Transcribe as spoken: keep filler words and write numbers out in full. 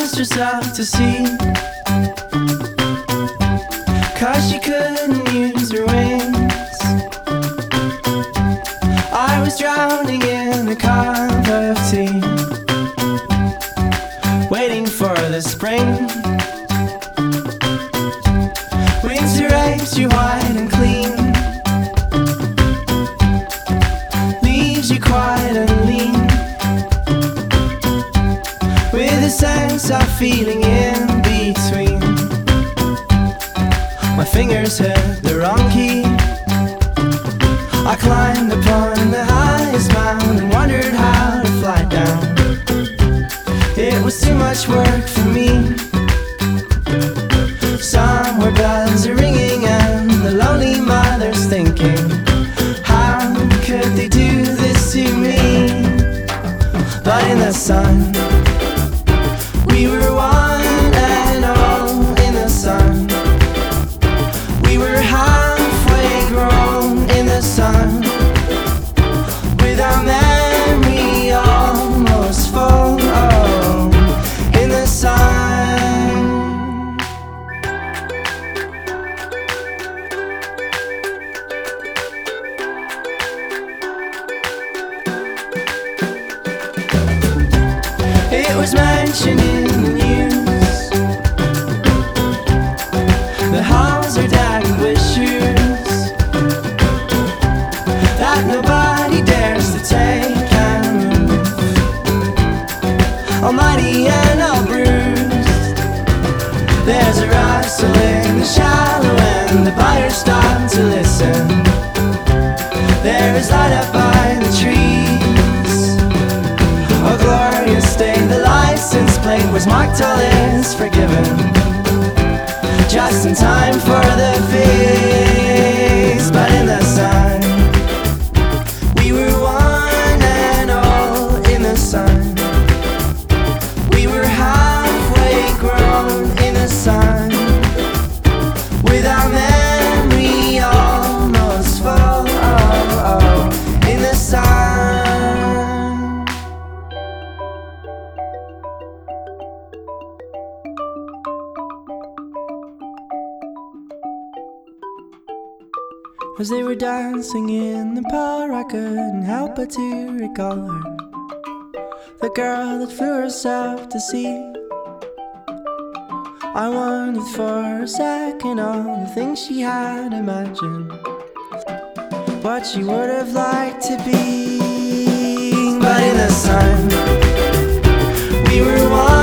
asked herself to see, 'cause she couldn't use her wings. I was drowning in a cup of tea, waiting for the spring. Winter rapes you white and clean, leaves you quiet and lean, with a sense of feeling in between. My fingers hit the wrong key. I climbed upon the highest mountain and wondered how to fly down. It was too much work for me. Somewhere bells are ringing and the lonely mother's thinking, how could they do this to me? But in the sun, we were one and all in the sun. We were halfway grown in the sun, with our memory almost full, oh, in the sun. It was mentioned in the news, the halls are dead with shoes, that nobody dares to take and move. Almighty and all bruised, there's a rustle in the shallow and the buyers stop to listen. There is light up by the trees, a glorious day. The license plate was marked, all is forgiven, just in time for the feast. But in the sun, we were one and all in the sun. We were halfway grown in the sun, with our memory almost full, oh, oh, in the sun. As they were dancing in the park, I couldn't help but to recall her, the girl that flew herself to sea. I wondered for a second all the things she had imagined, what she would have liked to be. But in the sun, we were one.